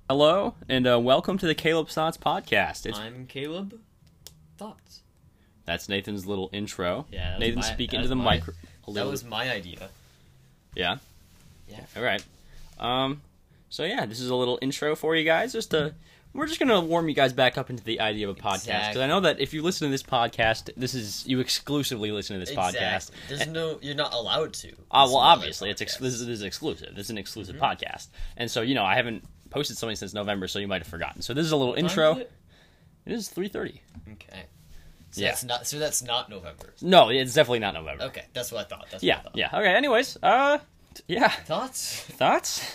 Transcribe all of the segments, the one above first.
Hello, and welcome to the Caleb's Thoughts podcast. I'm Caleb. Thoughts? That's Nathan's little intro. Yeah, Nathan speaking to the mic. That was my idea. Yeah? Yeah. All right. So yeah, this is a little intro for you guys. We're just gonna warm you guys back up into the idea of a podcast, because I know that if you listen to this podcast, you exclusively listen to this podcast. You're not allowed to. Well, obviously, this is exclusive. This is an exclusive podcast, and so I haven't posted something since November, so you might have forgotten. So this is a little intro. It is 3:30. Okay. So that's not November. No, it's definitely not November. Okay, that's what I thought. Yeah. Okay. Anyways, yeah. Thoughts?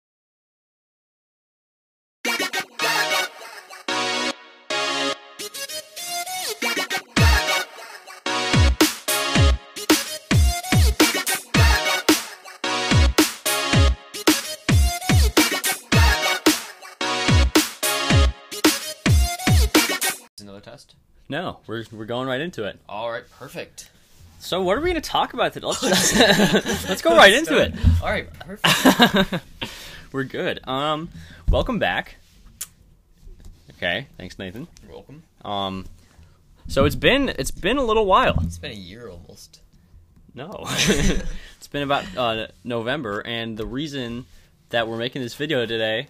Another test? No, we're going right into it. All right, perfect. So what are we going to talk about today? Let's go right into it. All right, perfect. We're good. Welcome back. Okay, thanks, Nathan. You're welcome. So it's been a little while. It's been a year almost. No, it's been about November, and the reason that we're making this video today,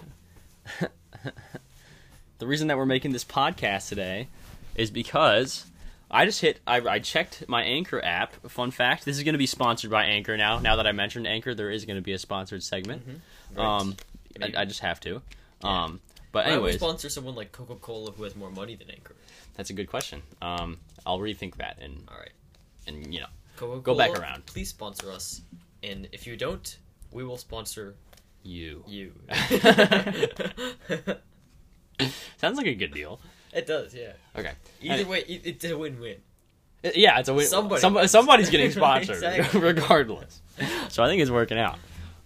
the reason that we're making this podcast today, is because I checked my Anchor app. Fun fact: this is going to be sponsored by Anchor now. Now that I mentioned Anchor, there is going to be a sponsored segment. Mm-hmm. Right. I just have to. Yeah. But anyways, why would we sponsor someone like Coca-Cola who has more money than Anchor? That's a good question. I'll rethink that and all right, and Coca-Cola, go back around. Please sponsor us, and if you don't, we will sponsor you. Sounds like a good deal. It does, yeah. Okay. Either way, it's a win-win. Yeah, it's a win. Somebody's getting sponsored, exactly. Regardless. So I think it's working out.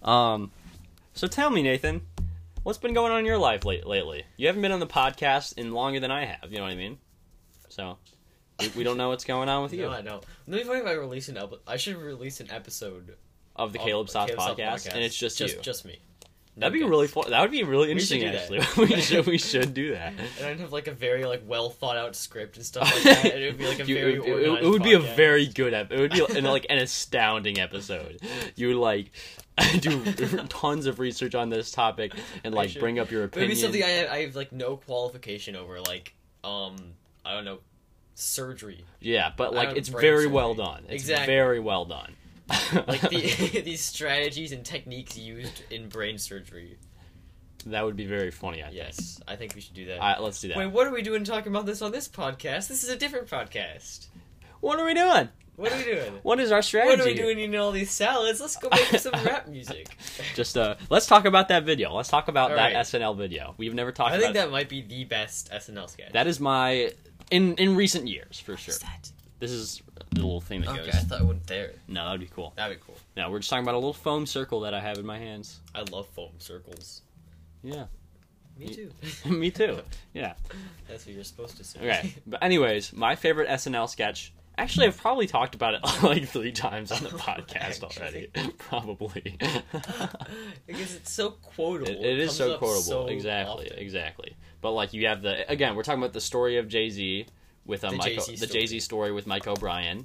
So tell me, Nathan, what's been going on in your life lately? You haven't been on the podcast in longer than I have. You know what I mean? So we don't know what's going on with you. No, I know. Maybe if I should release an episode of the Caleb's Thoughts podcast, and it's just you. Just me. That'd be really fun. That would be really interesting, actually. We should do that. And I'd have like a very well thought out script and stuff like that. And it would be like a very organized. It would be a very good episode. It would be like an astounding episode. You would do tons of research on this topic and bring up your opinion. Maybe something I have no qualification over, I don't know, surgery. Yeah, but it's very well done. It's exactly. Very well done. These strategies and techniques used in brain surgery. That would be very funny, I think. Yes, I think we should do that. Let's do that. Wait, what are we doing talking about this on this podcast? This is a different podcast. What are we doing? What are we doing? What is our strategy? What are we doing eating all these salads? Let's go make some rap music. Just, let's talk about that video. Let's talk about that SNL video. We've never talked about it. I think that might be the best SNL sketch. That is my... In recent years, for sure. What's that? This is the little thing that goes. Okay, I thought it went there. No, that'd be cool. That'd be cool. No, we're just talking about a little foam circle that I have in my hands. I love foam circles. Yeah. Me too. Me too. Yeah. That's what you're supposed to say. Okay. But anyways, my favorite SNL sketch... Actually, I've probably talked about it 3 times on the podcast already. Probably. Because it's so quotable. It is so quotable. So exactly. often. Exactly. But you have again, we're talking about the story of Jay-Z with the Jay-Z story with Mike O'Brien.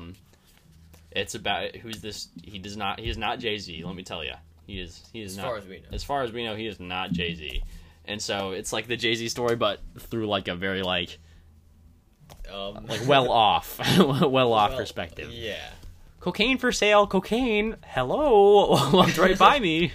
It's about who's this? He is not Jay-Z. Let me tell you, he is not. As far as we know. As far as we know, he is not Jay-Z. And so it's the Jay-Z story, but through a very well off perspective. Yeah. Cocaine for sale. Cocaine. Hello. Walked right by me.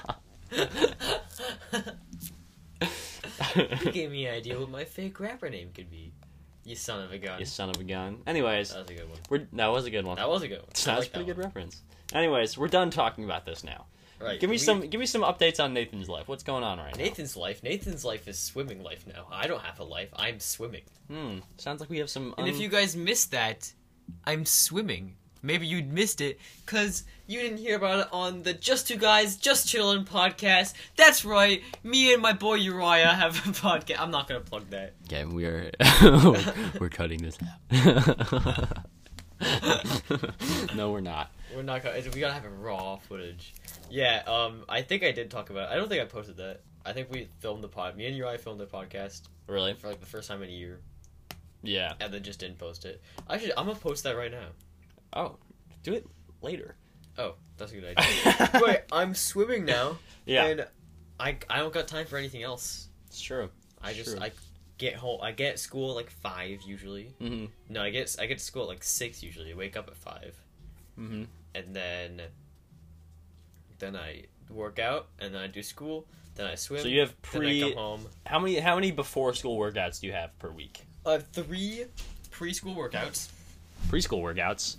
You gave me an idea what my fake rapper name could be. You son of a gun. You son of a gun. Anyways. That was a good one. That was a good one. That was a good one. That was a pretty good reference. Anyways, we're done talking about this now. Right. Give me some updates on Nathan's life. What's going on right now? Nathan's life is swimming life now. I don't have a life. I'm swimming. Sounds like we have some... And if you guys missed that, I'm swimming. Maybe you'd missed it, because you didn't hear about it on the Just Two Guys, Just Chillin' podcast. That's right, me and my boy Uriah have a podcast. I'm not going to plug that. Okay, we're cutting this out. No, we're not. We're not gonna. We gotta have a raw footage. Yeah. I think I did talk about it. I don't think I posted that. I think we filmed the pod. Me and Uri filmed the podcast. Really? For like the first time in a year. Yeah. And then just didn't post it. Actually, I'm gonna post that right now. Oh, do it later. Oh, that's a good idea. Wait, I'm swimming now. Yeah. And I don't got time for anything else. It's true. I get home. I get school at like 5 usually. Mm-hmm. No, I get to school at like 6 usually. I wake up at 5. Mm-hmm. And then I work out, and then I do school. Then I swim. So you have Then I come home. How many before school workouts do you have per week? 3 preschool workouts. Preschool workouts.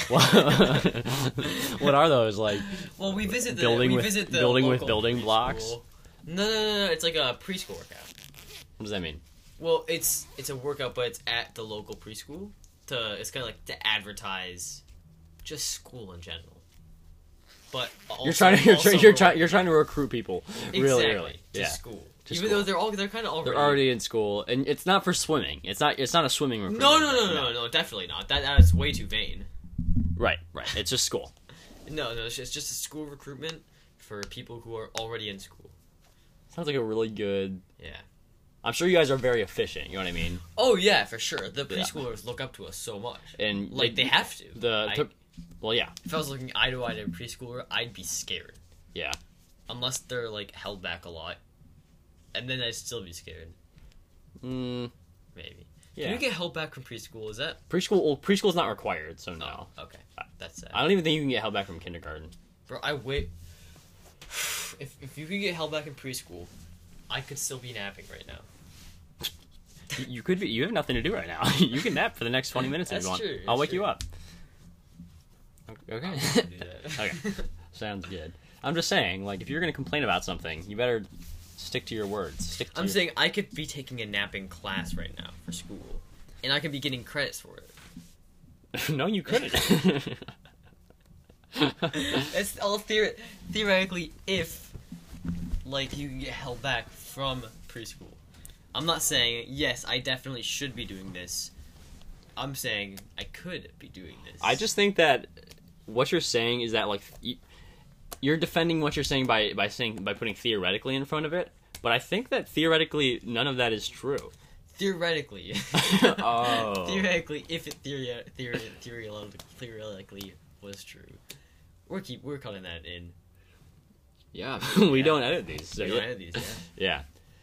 What are those like? Well, we visit the building local with building preschool. blocks. No. It's like a preschool workout. What does that mean? Well, it's a workout, but it's at the local preschool. It's kind of like to advertise just school in general. But also, you're trying to recruit people really to school. To Even school. though they're kind of they're already in school, and it's not for swimming. It's not a swimming recruitment. No, definitely not. That's way too vain. Right. It's just school. No, it's just a school recruitment for people who are already in school. Sounds like a really good. Yeah. I'm sure you guys are very efficient. You know what I mean? Oh yeah, for sure. The preschoolers look up to us so much, and like they have to. Well, yeah. If I was looking eye to eye to a preschooler, I'd be scared. Yeah. Unless they're like held back a lot, and then I'd still be scared. Maybe. Yeah. Can you get held back from preschool? Is that preschool? Well, preschool's not required, so no. Oh, okay, that's sad. I don't even think you can get held back from kindergarten. Bro, I wait. If you could get held back in preschool, I could still be napping right now. You could be. You have nothing to do right now. You can nap for the next 20 minutes if you want. True, I'll wake you up. Okay. Do that. Okay. Sounds good. I'm just saying, like, if you're gonna complain about something, you better stick to your words. I'm saying I could be taking a napping class right now for school, and I could be getting credits for it. No, you couldn't. It's all theoretically if, like, you can get held back from preschool. I'm not saying, yes, I definitely should be doing this. I'm saying I could be doing this. I just think that what you're saying is that, like, you're defending what you're saying by putting theoretically in front of it, but I think that theoretically none of that is true. Theoretically. Oh. Theoretically, if it theoretically was true. We're cutting that in. Yeah, we don't edit these. So we don't edit these, yeah. Yeah.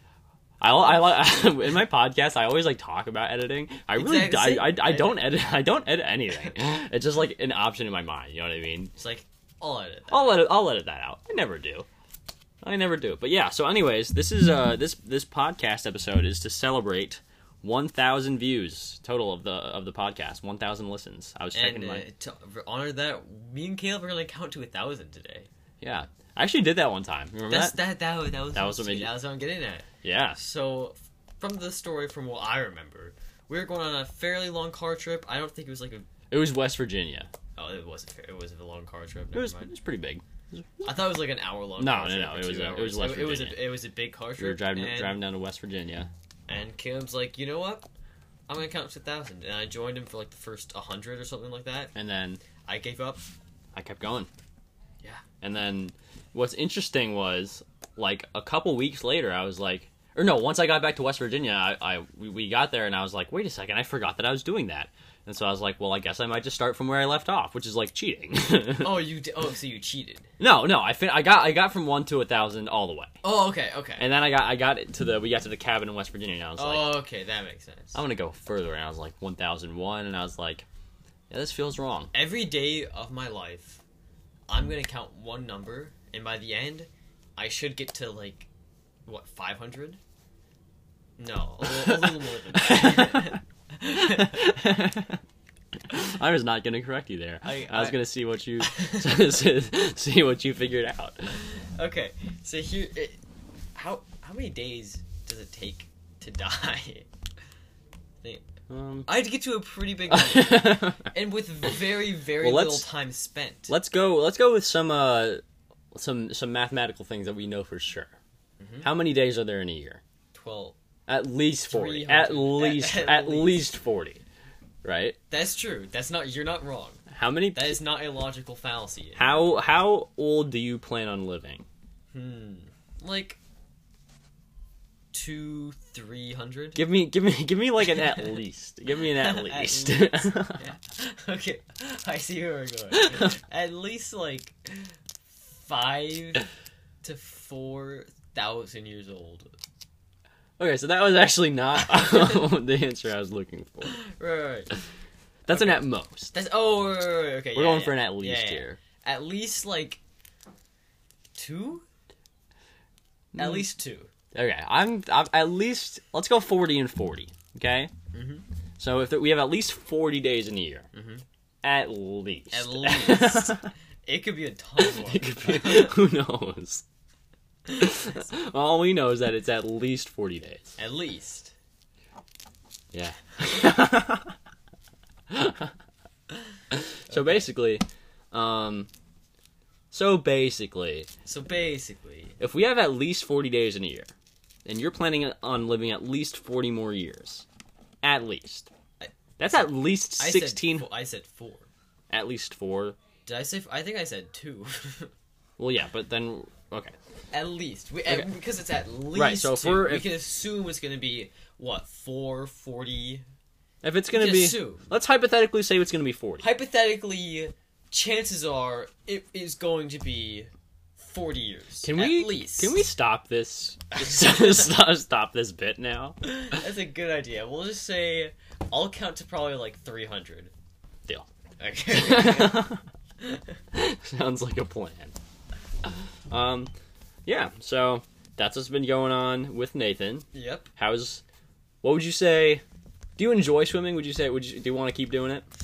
I in my podcast I always like talk about editing. I don't edit. I don't edit anything. It's just like an option in my mind. You know what I mean? It's like I'll edit that. I'll edit that out. I never do. But yeah. So anyways, this is this podcast episode is to celebrate 1,000 views total of the podcast. 1,000 listens. I was checking to honor that, me and Caleb are gonna count to 1,000 today. Yeah, I actually did that one time. Remember that? That was what I'm getting at. Yeah. So, from the story, from what I remember, we were going on a fairly long car trip. I don't think it was like a... It was West Virginia. Oh, it wasn't fair. It was a long car trip. It was pretty big. I thought it was like an hour-long No. car trip. It was West Virginia. It was a big car trip. We were driving down to West Virginia. And Caleb's like, you know what? I'm going to count to 1,000. And I joined him for like the first 100 or something like that. And then... I gave up. I kept going. Yeah. And then what's interesting was, like, a couple weeks later, I was like... Or no, once I got back to West Virginia, we got there, and I was like, wait a second, I forgot that I was doing that. And so I was like, well, I guess I might just start from where I left off, which is like cheating. So you cheated? No, I got from 1 to 1,000 all the way. Oh, okay. And then we got to the cabin in West Virginia, and I was like, okay, that makes sense. I'm gonna go further, and I was like 1,001, and I was like, yeah, this feels wrong. Every day of my life, I'm gonna count one number, and by the end, I should get to like, what, 500? No, a little more than that. I was not going to correct you there. I was going to see what you figured out. Okay, so here, how many days does it take to die? I had to get to a pretty big number, and with very little time spent. Let's go with some mathematical things that we know for sure. Mm-hmm. How many days are there in a year? 12. At least 40. At least 40. right? That's true. You're not wrong. That is not a logical fallacy. How old do you plan on living? Like 200-300. Give me like an at least. Give me an at least. At least. Yeah. Okay, I see where we're going. At least like 5,000 to 4,000 years old. Okay, so that was actually not the answer I was looking for. Right. That's an at most. Right, okay. We're going for an at least here. At least like 2. At least 2. Okay, I'm at least. Let's go 40 and 40. Okay. So if we have at least 40 days in a year, at least. At least. It could be a ton more. It could be, who knows? All we know is that it's at least 40 days. At least. Yeah. So basically, if we have at least 40 days in a year, and you're planning on living at least 40 more years, at least. That's at least 16. I said 4. At least 4. Did I say? I think I said 2. Well, yeah, but then okay. At least because it's at least right. So we can assume it's going to be what 440. If it's going to be, let's hypothetically say it's going to be 40. Hypothetically, chances are it is going to be 40 years. At least. Can we stop this? Stop this bit now. That's a good idea. We'll just say I'll count to probably like 300. Deal. Okay. Sounds like a plan. Yeah. So that's what's been going on with Nathan. Yep. What would you say? Do you enjoy swimming? Do you want to keep doing it?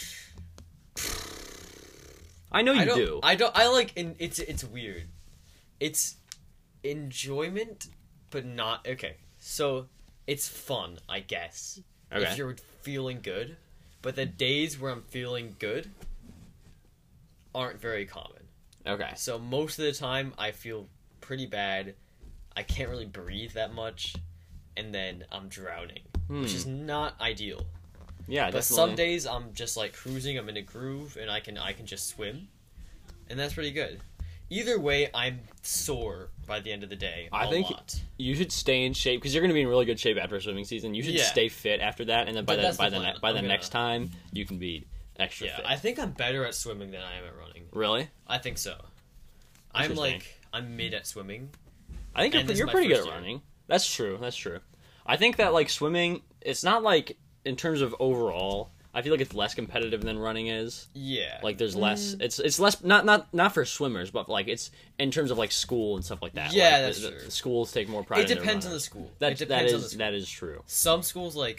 I know you do. I like. It's weird. It's enjoyment, but not okay. So it's fun, I guess. Okay. If you're feeling good, but the days where I'm feeling good aren't very common. Okay. So most of the time, I feel pretty bad. I can't really breathe that much, and then I'm drowning, which is not ideal. Yeah, but definitely. Some days I'm just like cruising. I'm in a groove, and I can just swim, and that's pretty good. Either way, I'm sore by the end of the day. I think you should stay in shape because you're going to be in really good shape after swimming season. You should stay fit after that, and then by the next time you can be extra fit. I think I'm better at swimming than I am at running. Really? I think so. I'm mid at swimming. I think you're pretty good at running. That's true. I think that like swimming, it's not like in terms of overall. I feel like it's less competitive than running is. Yeah. Like there's less. It's less not for swimmers, but like it's in terms of like school and stuff like that. Yeah, like, that's true. Schools take more pride. It depends on the school. That is true. Some schools like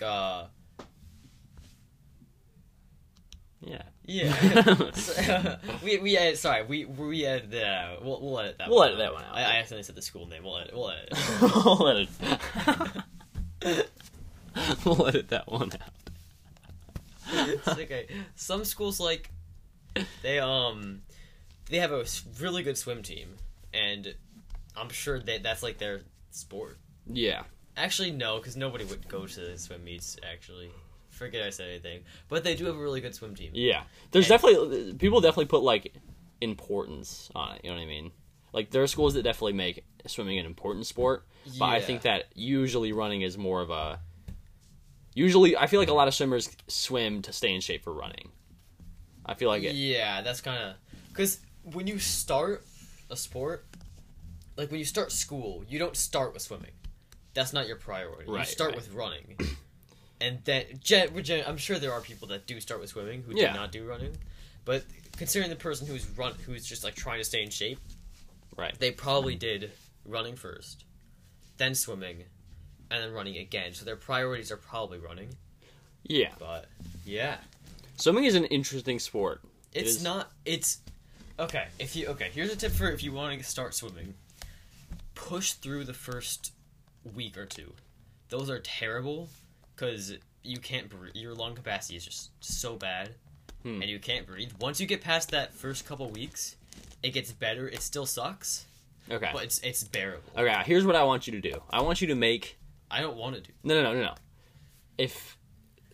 Yeah. Yeah. we edit. Sorry, we edit that out. We'll edit that. We'll edit that one out. I accidentally said the school name. We'll edit. We'll edit. We'll edit that one out. It's okay. Some schools like they have a really good swim team, and I'm sure that's like their sport. Yeah. Actually, no, because nobody would go to the swim meets. Actually, forget I said anything. But they do have a really good swim team. Yeah. There's definitely people put like importance on it. You know what I mean? Like there are schools that definitely make swimming an important sport, but I think that usually running is more of a. Usually, I feel like a lot of swimmers swim to stay in shape for running. I feel like it. Yeah, that's kind of... Because when you start a sport, like when you start school, you don't start with swimming. That's not your priority. You start with running. And then, I'm sure there are people that do start with swimming who do not do running. But considering the person who's just like trying to stay in shape, they probably did running first, then swimming, and then running again. So their priorities are probably running. Yeah. But, yeah. Swimming is an interesting sport. It's okay, here's a tip for if you want to start swimming. Push through the first week or two. Those are terrible, because you can't breathe. Your lung capacity is just so bad, and you can't breathe. Once you get past that first couple weeks, it gets better. It still sucks. Okay. But it's bearable. Okay, here's what I want you to do. I want you to make... I don't want to do. No.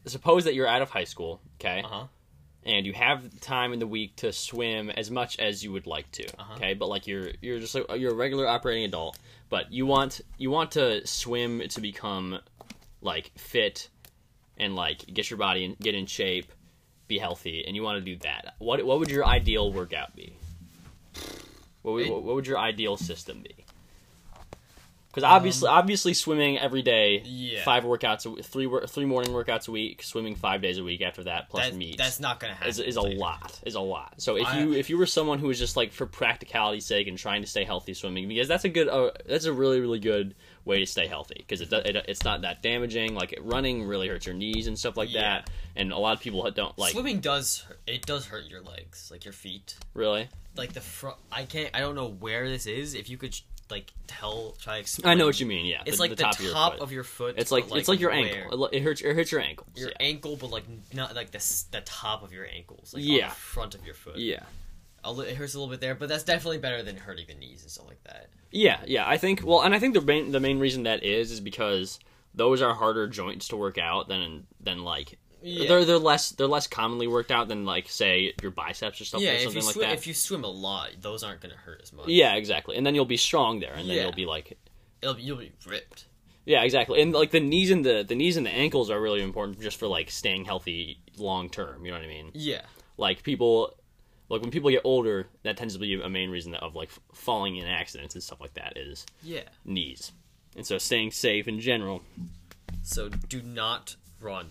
suppose that you're out of high school, okay? Uh-huh. And you have time in the week to swim as much as you would like to, okay? But like you're just you're a regular operating adult, but you want to swim to become like fit and like get your body and get in shape, be healthy, and you want to do that. What would your ideal workout be? What would your ideal system be? Because obviously swimming every day, 5 workouts, three morning workouts a week, swimming 5 days a week after that, plus meets. That's not gonna happen. Is a lot. Is a lot. So if you were someone who was just like for practicality's sake and trying to stay healthy swimming, because that's a really really good way to stay healthy because it's not that damaging. Like running really hurts your knees and stuff like that, and a lot of people don't like. Swimming does hurt your legs, like your feet. Really? Like the front. I don't know where this is. If you could. Like try explain. I know what you mean. Yeah, it's like the top of your foot. It's like your ankle. It hurts your ankles. Your ankle, but like not like the top of your ankles. Like on the front of your foot. Yeah, it hurts a little bit there, but that's definitely better than hurting the knees and stuff like that. Yeah. I think the main reason that is because those are harder joints to work out than like. Yeah. They're less commonly worked out than like say your biceps or something like that. If you swim a lot, those aren't going to hurt as much. Yeah, exactly. And then you'll be strong there, and then you'll be like you'll be ripped. Yeah, exactly. And like the knees and the ankles are really important just for like staying healthy long term. You know what I mean? Yeah. Like when people get older, that tends to be a main reason of like falling in accidents and stuff like that is knees. And so staying safe in general. So do not run.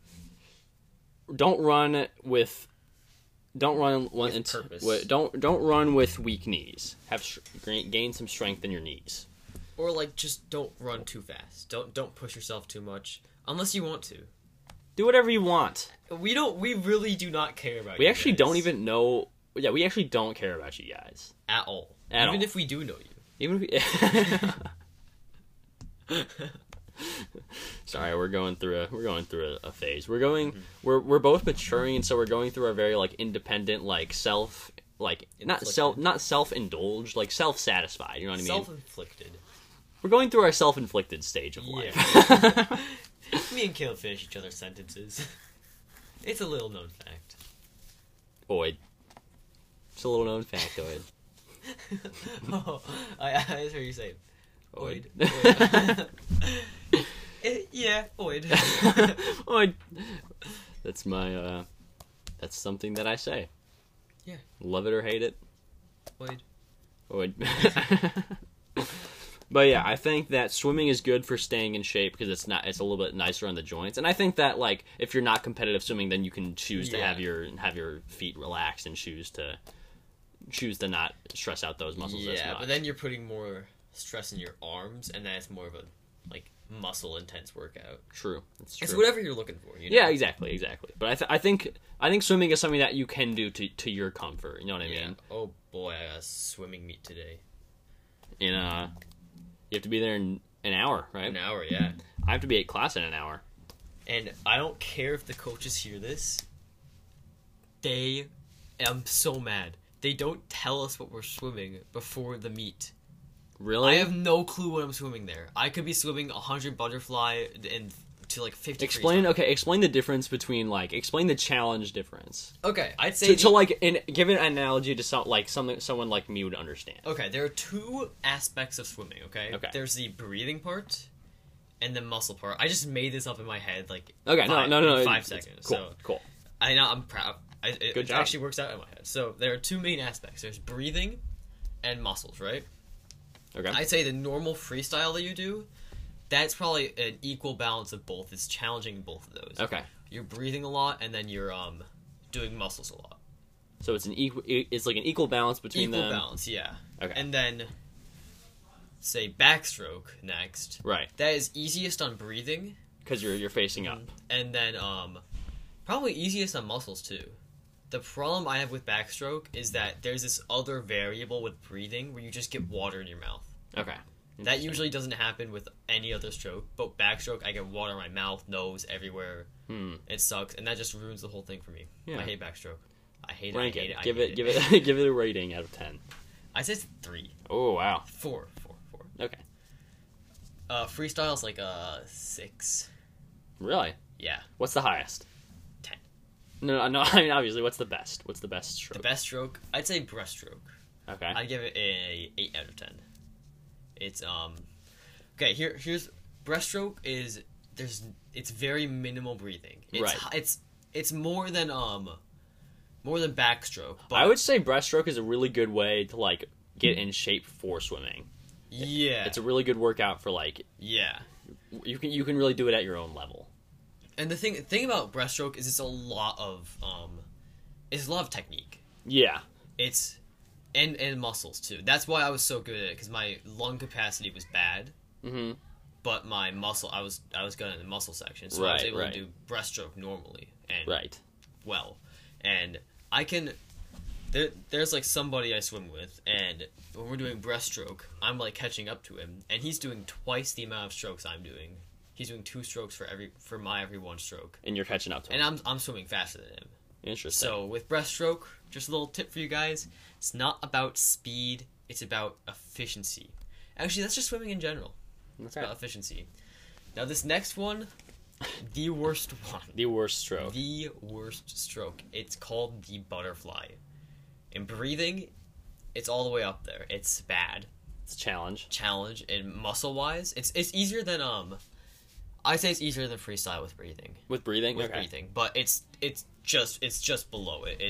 Don't run with purpose. Don't run with weak knees. Gain some strength in your knees. Or like just don't run too fast. Don't push yourself too much unless you want to. Do whatever you want. We really do not care about you. We actually don't even know. Yeah, we actually don't care about you guys at all. Even if we do know you. Even if Sorry, we're going through a phase. We're both maturing, and so we're going through a very like independent, like not self-indulged, like self-satisfied. You know what I mean? Self-inflicted. We're going through our self-inflicted stage of life. Yeah. Me and Caleb finish each other's sentences. It's a little known fact. Oid. It's a little known factoid. Oh, I heard you say Oid. Yeah, oid. Oid. That's my, that's something that I say. Yeah. Love it or hate it. Oid. Oid. But yeah, I think that swimming is good for staying in shape because it's a little bit nicer on the joints. And I think that like if you're not competitive swimming, then you can choose to have your feet relaxed and choose to not stress out those muscles as much. Yeah, but then you're putting more stress in your arms, and then it's more of a like muscle intense workout. True, it's true. It's whatever you're looking for. You know? Yeah, exactly. But I think swimming is something that you can do to your comfort. You know what I mean? Oh boy, I got a swimming meet today. You have to be there in an hour, right? An hour, yeah. I have to be at class in an hour. And I don't care if the coaches hear this. I'm so mad. They don't tell us what we're swimming before the meet. Really? I have no clue what I'm swimming there. I could be swimming 100 butterfly and to like 50. Explain the difference between explain the challenge difference. Okay, I'd say give an analogy to someone like me would understand. Okay, there are two aspects of swimming, okay? Okay. There's the breathing part and the muscle part. I just made this up in my head no, 5 seconds. Cool. I know I'm proud. Good job. It actually works out in my head. So there are two main aspects. There's breathing and muscles, right? Okay. I'd say the normal freestyle that you do, that's probably an equal balance of both. It's challenging in both of those. Okay. You're breathing a lot, and then you're doing muscles a lot. So it's like an equal balance between them. Equal balance, yeah. Okay. And then, say backstroke next. Right. That is easiest on breathing. Because you're facing up. And then probably easiest on muscles too. The problem I have with backstroke is that there's this other variable with breathing where you just get water in your mouth. Okay. That usually doesn't happen with any other stroke, but backstroke, I get water in my mouth, nose, everywhere. It sucks, and that just ruins the whole thing for me. Yeah. I hate backstroke. I hate it. Give it a rating out of 10. I say it's 3. Oh wow. 4. Okay. Freestyle's like a 6. Really? Yeah. What's the highest? 10. No. I mean, obviously, what's the best? What's the best stroke? The best stroke, I'd say breaststroke. Okay. I'd give it a 8 out of 10. It's okay. Here's breaststroke is it's very minimal breathing. It's more than backstroke. But I would say breaststroke is a really good way to like get in shape for swimming. Yeah. It's a really good workout for like. Yeah. You can really do it at your own level. And the thing about breaststroke is it's a lot of technique. Yeah. It's and muscles too. That's why I was so good at it, because my lung capacity was bad. Mm-hmm. But my muscle, I was good in the muscle section, so I was able to do breaststroke normally and well. And I can. There's like somebody I swim with, and when we're doing breaststroke, I'm like catching up to him, and he's doing twice the amount of strokes I'm doing. He's doing 2 strokes for my every 1 stroke. And you're catching up to him. And I'm swimming faster than him. Interesting. So with breaststroke, just a little tip for you guys: it's not about speed; it's about efficiency. Actually, that's just swimming in general. It's about efficiency. Now this next one, the worst one. The worst stroke. The worst stroke. It's called the butterfly. In breathing, it's all the way up there. It's bad. It's a challenge. And muscle wise, it's easier than I'd say it's easier than freestyle with breathing. With breathing? With breathing. But it's just below it.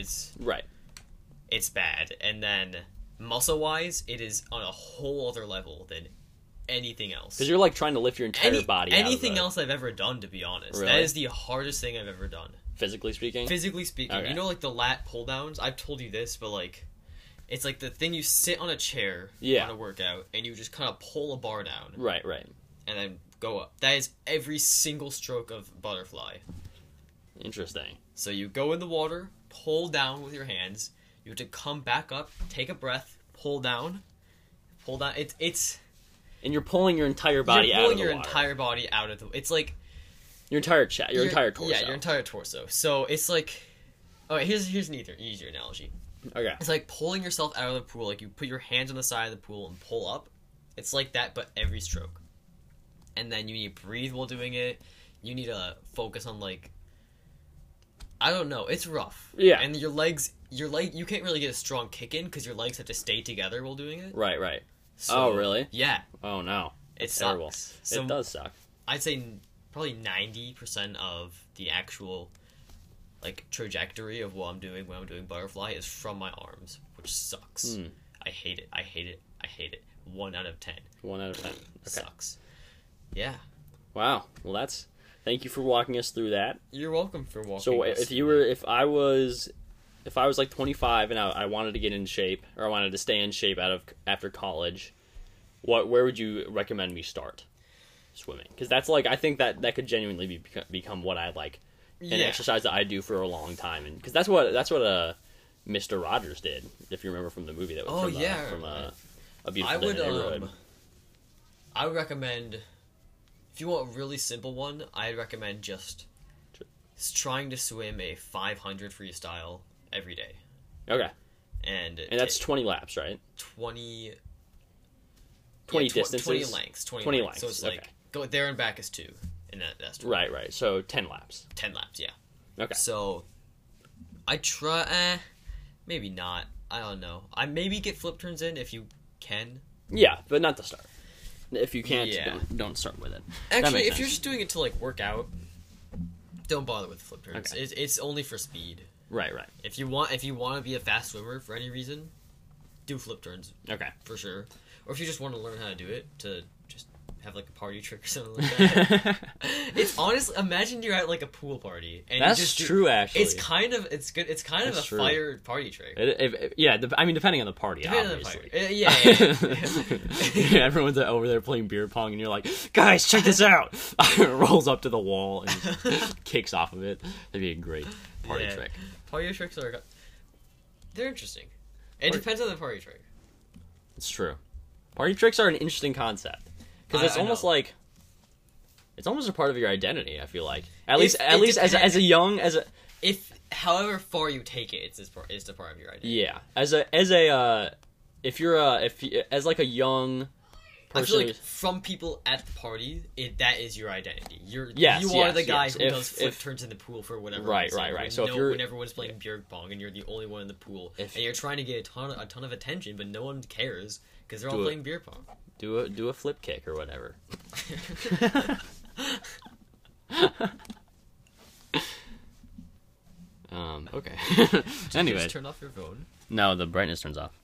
It's bad. And then muscle wise, it is on a whole other level than anything else. Because you're like trying to lift your entire body. Anything else I've ever done, to be honest. Really? That is the hardest thing I've ever done. Physically speaking? Physically speaking. Okay. You know, like the lat pull downs? I've told you this, but like, it's like the thing you sit on a chair on a workout, and you just kind of pull a bar down. Right. And then go up. That is every single stroke of butterfly. Interesting. So you go in the water, pull down with your hands. You have to come back up, take a breath, pull down. It's and you're pulling your entire body out of the water. You're pulling your entire body out of the... It's like... Your entire chest, your entire torso. Yeah, your entire torso. So it's like... Okay, here's an easier analogy. Okay. It's like pulling yourself out of the pool. Like you put your hands on the side of the pool and pull up. It's like that, but every stroke. And then you need to breathe while doing it. You need to focus on like... I don't know. It's rough. Yeah. And your legs... you can't really get a strong kick in because your legs have to stay together while doing it. Right. So, oh, really? Yeah. Oh, no. It's terrible. So it does suck. I'd say probably 90% of the actual like trajectory of what I'm doing when I'm doing butterfly is from my arms, which sucks. I hate it. 1 out of 10. 1 out of 10. Okay. Sucks. Yeah. Wow. Well, thank you for walking us through that. You're welcome for walking. So if I was like 25 and I wanted to get in shape, or I wanted to stay in shape after college, where would you recommend me start swimming? Because that's like, I think that could genuinely become what I like, an exercise that I do for a long time, and because that's what Mr. Rogers did, if you remember from the movie that was from A Beautiful Day in the Neighborhood. I would recommend, if you want a really simple one, I'd recommend just trying to swim a 500 freestyle every day. Okay. And that's 20 laps, right? 20 distances? 20 lengths. 20 lengths. So it's like, go there and back is 2. And that's 20. Right. So 10 laps. 10 laps, yeah. Okay. So, I try, maybe not. I don't know. I maybe get flip turns in if you can. Yeah, but not to start. If you can't, don't start with it. Actually, if you're just doing it to like work out, don't bother with flip turns. Okay. It's only for speed. Right. If you want to be a fast swimmer for any reason, do flip turns. Okay. For sure. Or if you just want to learn how to do it, to just have like a party trick or something like that. It's honestly, imagine you're at like a pool party and that's you just true. Actually, it's kind of a fire party trick. I mean, depending on the party, obviously. Yeah. Everyone's over there playing beer pong, and you're like, "Guys, check this out!" Rolls up to the wall and just kicks off of it. That'd be a great party trick. Party tricks they're interesting. It depends on the party trick. It's true. Party tricks are an interesting concept. Because it's almost like, it's almost a part of your identity, I feel like. At least if however far you take it, it's a part of your identity. Yeah. As like a young person. I feel like who's... from people at the party, that is your identity. You yes, are the guy who if, does flip turns in the pool for whatever right, reason. Right. So if you're... when everyone's playing beer pong and you're the only one in the pool, and you're trying to get a ton of attention, but no one cares because they're all playing beer pong. Do a flip kick or whatever. Okay. Anyways, just turn off your phone. No, the brightness turns off.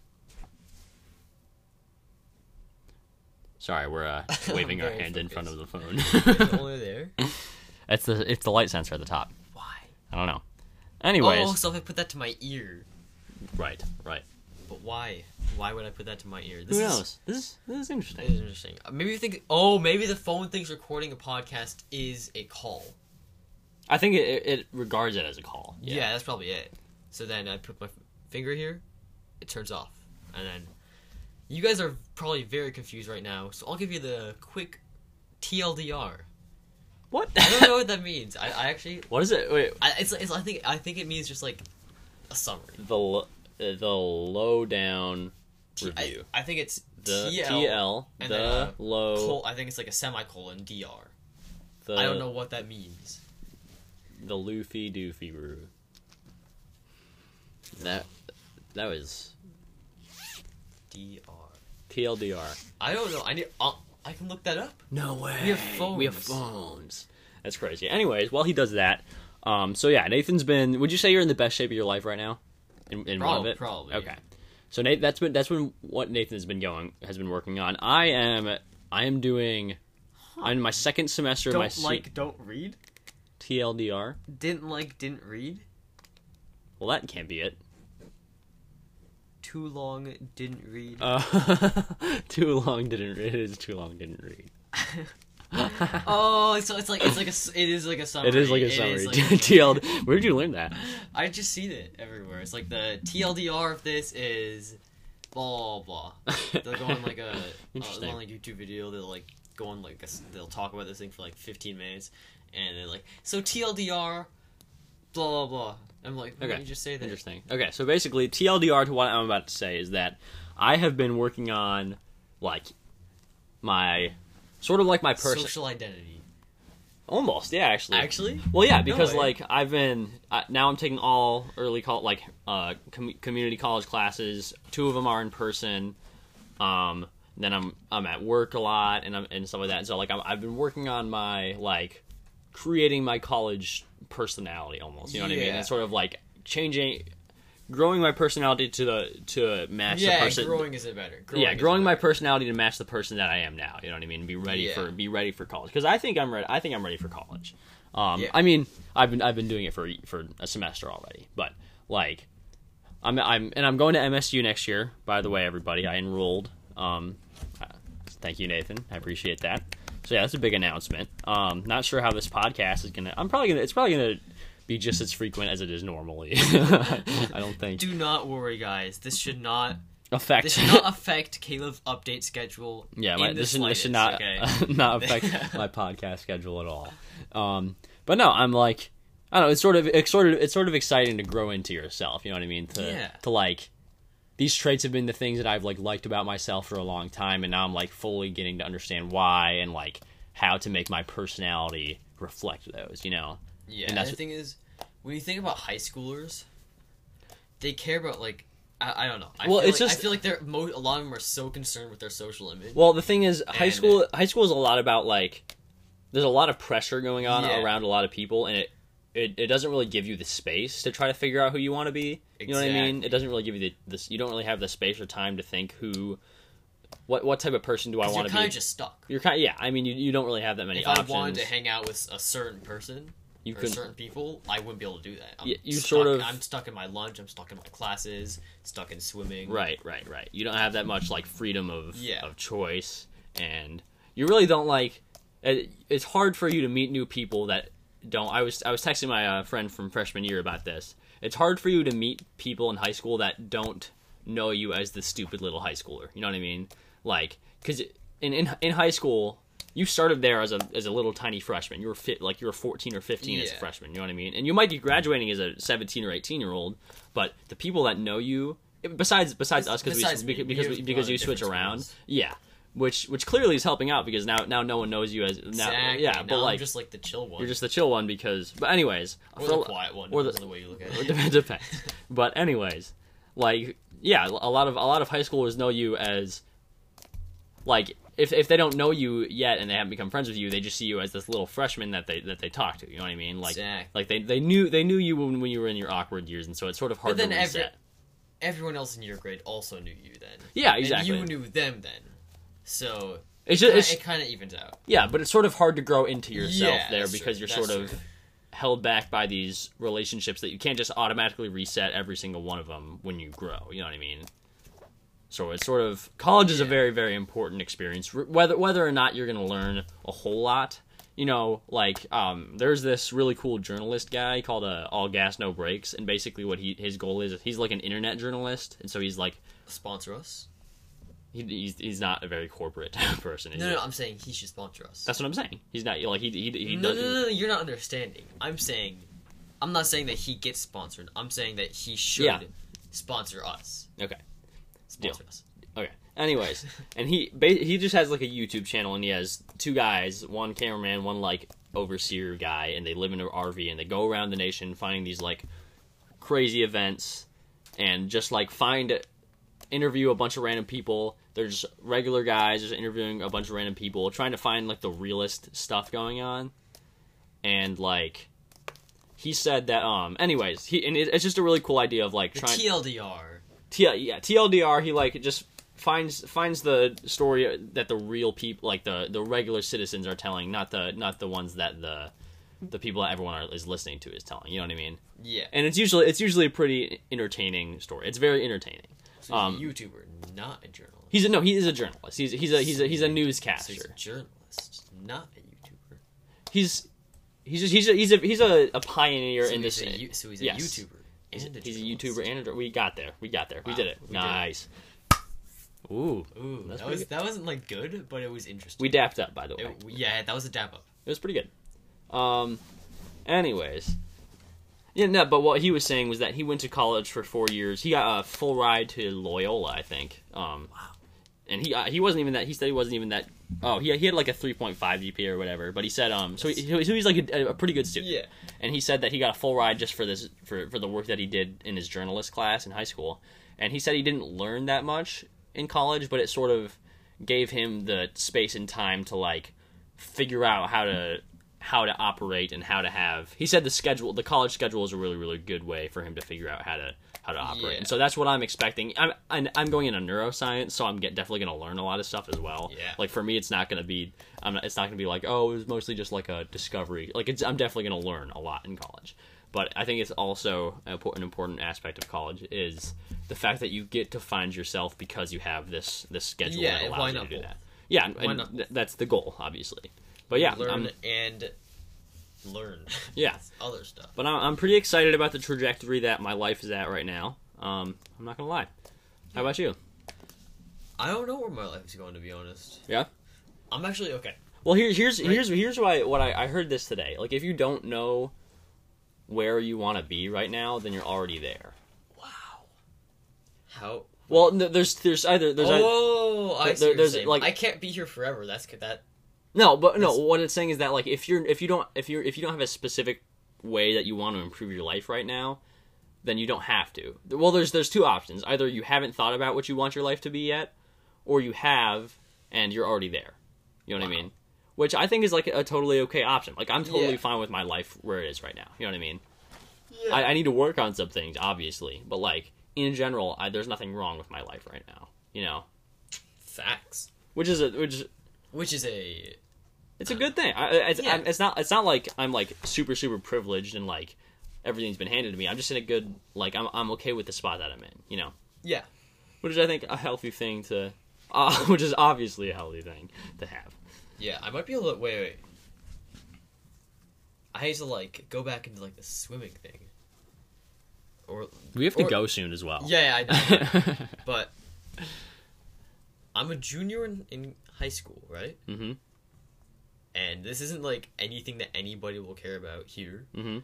Sorry, we're waving our hand in front of the phone. It's only there. It's the light sensor at the top. Why? I don't know. Anyways. Oh, so if I put that to my ear. Right. But why? Why would I put that to my ear? Who knows? This is interesting. It is interesting. Maybe you think. Oh, maybe the phone thinks recording a podcast is a call. I think it regards it as a call. Yeah, that's probably it. So then I put my finger here, it turns off, and then you guys are probably very confused right now. So I'll give you the quick TLDR. What? I don't know what that means. I actually. What is it? Wait. I think it means just like a summary. The lowdown review. I think it's the TL and the low. I think it's like a semicolon DR. I don't know what that means. The Luffy Doofy Roo. That was DR. TLDR. I don't know. I can look that up. No way. We have phones. That's crazy. Anyways, while he does that, so yeah, Nathan's been. Would you say you're in the best shape of your life right now? In one of it, probably. Okay. So Nate, that's been what Nathan has been working on. I am doing. I'm in my second semester. Don't read. TLDR. Didn't read. Well, that can't be it. Too long didn't read. Too long didn't read. It is too long didn't read. Oh, so it is like a summary. It is like a summary. TL. Where did you learn that? I just seen it everywhere. It's like the TLDR of this is blah blah. They'll go on like a YouTube video. They'll like go on they'll talk about this thing for like 15 minutes, and they're like, so TLDR, blah blah blah. I'm like, why did you just say that? Interesting. Okay, so basically TLDR to what I'm about to say is that I have been working on my social identity. Almost, yeah, actually. Actually? Well, yeah, because I've been now I'm taking all early community college classes. 2 of them are in person. Then I'm at work a lot and stuff like that. So I've been working on my creating my college personality almost. You know what I mean? And sort of growing my personality to match the person. Yeah, growing isn't better. Growing my personality to match the person that I am now. You know what I mean? Be ready for college because I think I'm ready. I think I'm ready for college. I mean, I've been doing it for a semester already, but I'm going to MSU next year. By the way, everybody, I enrolled. Thank you, Nathan. I appreciate that. So yeah, that's a big announcement. Not sure how this podcast is gonna. It's probably gonna be just as frequent as it is normally. I don't think. Do not worry, guys. This should not affect Caleb's update schedule. Yeah, this should not not affect my podcast schedule at all. But no, I'm I don't know. It's sort of exciting to grow into yourself. You know what I mean? To these traits have been the things that I've liked about myself for a long time, and now I'm fully getting to understand why and how to make my personality reflect those. You know? Yeah. And the thing is, when you think about high schoolers, they care about I don't know. I feel like a lot of them are so concerned with their social image. Well, the thing is, high school is a lot about there's a lot of pressure going on around a lot of people, and it doesn't really give you the space to try to figure out who you want to be. You know what I mean? It doesn't really give you this. You don't really have the space or time to think what type of person do I want to be. You're kind of just stuck. You're I mean, you don't really have that many options. If I wanted to hang out with a certain person or certain people, I wouldn't be able to do that. I'm stuck in my lunch. I'm stuck in my classes. Stuck in swimming. Right. You don't have that much freedom of choice, and you really don't It's hard for you to meet new people that don't. I was texting my friend from freshman year about this. It's hard for you to meet people in high school that don't know you as the stupid little high schooler. You know what I mean? Because in high school, you started there as a little tiny freshman. You were 14 or 15 as a freshman. You know what I mean? And you might be graduating as a 17 or 18-year-old, but the people that know you, besides us, because you switch around, which clearly is helping out because now no one knows you as now. Exactly. Yeah, but I'm just like the chill one. You're just the chill one because. But anyways, or the quiet one. Or the way you look at it. It depends. But anyways, like yeah, a lot of high schoolers know you as like if they don't know you yet and they haven't become friends with you, they just see you as this little freshman that they talk to. You know what I mean? Like like they knew you when you were in your awkward years, and so it's sort of hard to reset. Everyone else in your grade also knew you then. Yeah, exactly. And you knew them then. So it kind of evens out. Yeah, but it's sort of hard to grow into yourself there because you're that's sort of held back by these relationships that you can't just automatically reset every single one of them when you grow. You know what I mean? So it's sort of college is a very, very important experience. Whether or not you're going to learn a whole lot, you know, like there's this really cool journalist guy called All Gas No Breaks, and basically what his goal is he's like an internet journalist, and so he's like sponsor us. He's not a very corporate person. No, I'm saying he should sponsor us. That's what I'm saying. He's not like he No, you're not understanding. I'm not saying that he gets sponsored. I'm saying that he should sponsor us. Okay. Sponsor us. Okay. Anyways, and he just has like a YouTube channel, and he has two guys, one cameraman, one like overseer guy, and they live in an RV, and they go around the nation finding these like crazy events, and just like interview a bunch of random people. There's regular guys just interviewing a bunch of random people, trying to find like the realest stuff going on. And like he said that anyways, it's just a really cool idea of like trying TLDR. TLDR, he like just finds the story that the real people, like the regular citizens are telling, not the ones that the people that everyone is listening to is telling. You know what I mean? Yeah. And it's usually a pretty entertaining story. It's very entertaining. So he's a YouTuber, not a journalist. He is a journalist. He's a newscaster. So he's a journalist, not a YouTuber. He's a pioneer in this. So he's a YouTuber. He's a YouTuber and we got there. We Wow, did it. Nice. Ooh, that wasn't like good, but it was interesting. We dapped up, by the way. That was a dap up. It was pretty good. Anyways, but what he was saying was that he went to college for 4 years. He got a full ride to Loyola, I think. Wow. And he wasn't even that. He said he wasn't even that. Oh, he had like a 3.5 GPA or whatever. But he said so he's like a pretty good student. Yeah. And he said that he got a full ride just for the work that he did in his journalist class in high school. And he said he didn't learn that much in college, but it sort of gave him the space and time to like figure out how to operate and how to have. He said the college schedule is a really, really good way for him to figure out how to operate. Yeah. And so that's what I'm expecting. I'm going into neuroscience, so I'm definitely going to learn a lot of stuff as well. Yeah. Like for me, it's not going to be like, oh, it was mostly just like a discovery. Like I'm definitely going to learn a lot in college. But I think it's also an important aspect of college is the fact that you get to find yourself because you have this schedule that allows you to do that. Yeah, and that's the goal, obviously. But yeah, learn. Yeah, other stuff. But I'm pretty excited about the trajectory that my life is at right now. I'm not gonna lie. How about you? I don't know where my life is going, to be honest. Yeah, I'm actually okay. Well, here's why what I heard this today. Like, if you don't know where you want to be right now, then you're already there. Wow. How? Well, there's either I see what you're saying. Like I can't be here forever. That's that. No, but no. What it's saying is that like if you don't have a specific way that you want to improve your life right now, then you don't have to. Well, there's two options. Either you haven't thought about what you want your life to be yet, or you have and you're already there. You know what I mean? Which I think is like a totally okay option. Like I'm totally fine with my life where it is right now. You know what I mean? Yeah. I need to work on some things, obviously, but like in general, there's nothing wrong with my life right now. You know? Facts. Which is a it's a good thing. It's not like I'm like super privileged and like everything's been handed to me. I'm just in a good like I'm okay with the spot that I'm in. You know? Yeah. Which is I think a healthy thing to, which is obviously a healthy thing to have. Yeah, I might be able to wait. I hate to like go back into like the swimming thing. We have to go soon as well. Yeah, I know. But I'm a junior in high school, right? Mm-hmm. And this isn't like anything that anybody will care about here. Mm-hmm.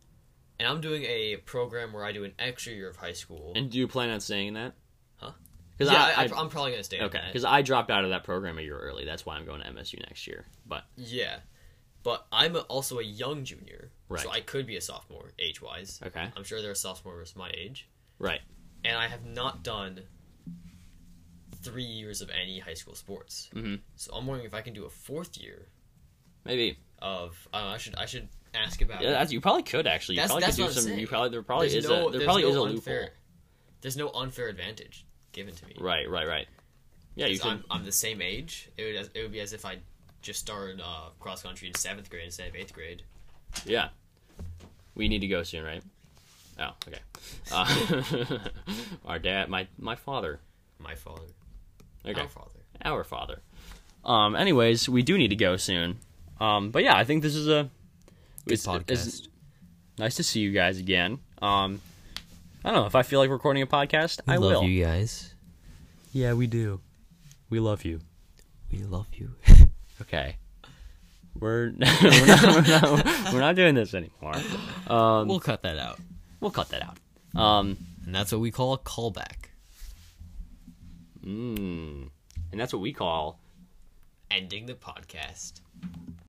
And I'm doing a program where I do an extra year of high school. And do you plan on staying in that? Huh? Because I'm probably gonna stay. Okay, because I dropped out of that program a year early. That's why I'm going to MSU next year. But yeah, but I'm also a young junior, right. So I could be a sophomore age-wise. Okay, I'm sure there are sophomores my age. Right. And I have not done 3 years of any high school sports. Mm-hmm. So I'm wondering if I can do a 4th year. Maybe. I should ask about. Yeah, you probably could actually. You probably could do some. There probably is a loophole. There's no unfair advantage given to me. Right. Yeah, you could. I'm the same age. It would be as if I just started cross country in 7th grade instead of 8th grade. Yeah. We need to go soon, right? Oh, okay. Our dad, my father. My father. Okay. Our father. Anyways, we do need to go soon. But yeah, I think this is a good podcast. It's nice to see you guys again. I don't know if I feel like recording a podcast. I will. We love you guys. Yeah, we do. We love you. We love you. Okay. We're not doing this anymore. We'll cut that out. And that's what we call a callback. And that's what we call ending the podcast.